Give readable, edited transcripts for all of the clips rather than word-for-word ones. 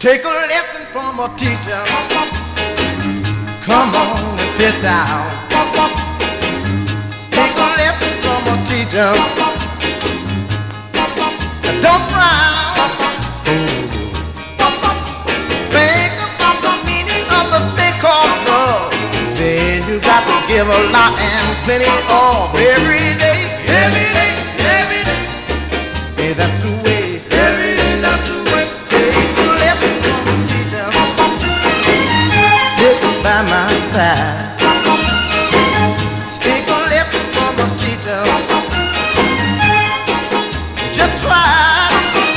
Take a lesson from a teacher. Come on and sit down. Take a lesson from a teacher. Don't frown. Think about the meaning of the thing called love. Then you got to give a lot and plenty of every day. Every day, every day. Hey, that's the way. Every day, that's the way. Take a lesson from a teacher. Sit by my side. Take a lesson from a teacher. Just try.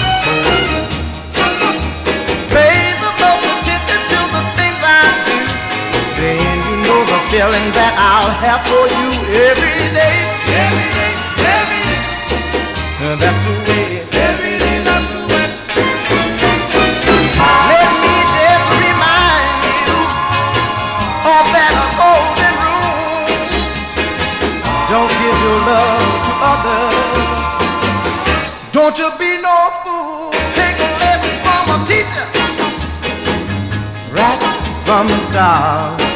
Pay the most attention to the things I do. Then you know the feeling that I'll have for you every day. Every day, every day. That's the way. Every day, that's the way. Let me just remind you of that golden rule. Don't give your love to others. Don't you be no fool. Take a lesson from a teacher right from the start.